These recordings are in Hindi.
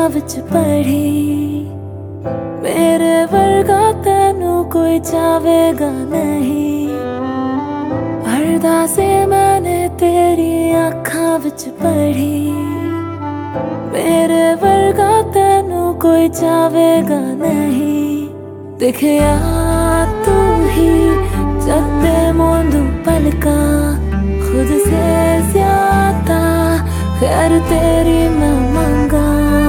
ਅੱਖਾਂ ਵਿੱਚ ਪੜ੍ਹੀ ਮੇਰੇ ਵਰਗਾ ਤੈਨੂੰ ਕੋਈ ਚਾਹੇਗਾ ਨਹੀਂ। ਅਰਦਾਸੇ मैंने तेरी ਅੱਖਾਂ ਵਿੱਚ ਪੜ੍ਹੀ ਮੇਰੇ ਵਰਗਾ ਤੈਨੂੰ ਕੋਈ ਚਾਹੇਗਾ नहीं। दिखया तू ही जगते मोंदू पलका खुद से ज्यादा खैर तेरी मैं मांगा।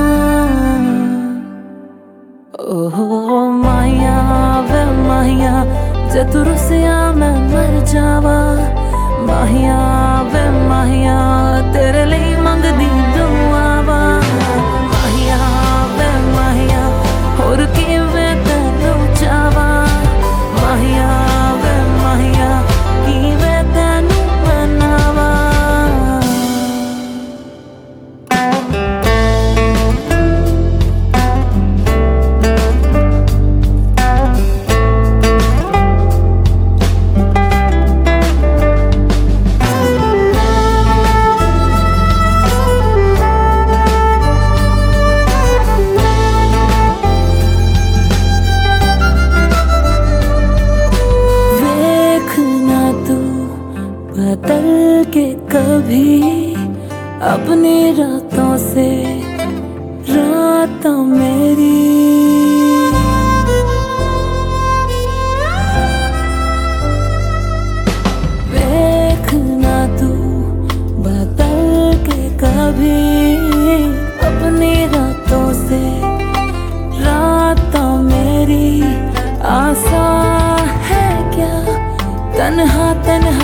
ओहो माहिया वे माहिया जे तू रुसिया मैं मर जावा। माहिया वे माहिया तेरे लिए मंगदी दुआवा। माहिया वे माहिया होर किवें तैनू चावा। माहिया वे माहिया किवें तैनू मनावा। बदल के कभी अपनी रातों से रातों मेरी देखना तू बदल के कभी अपनी रातों से रातों मेरी। आसा है क्या तन्हा तन्हा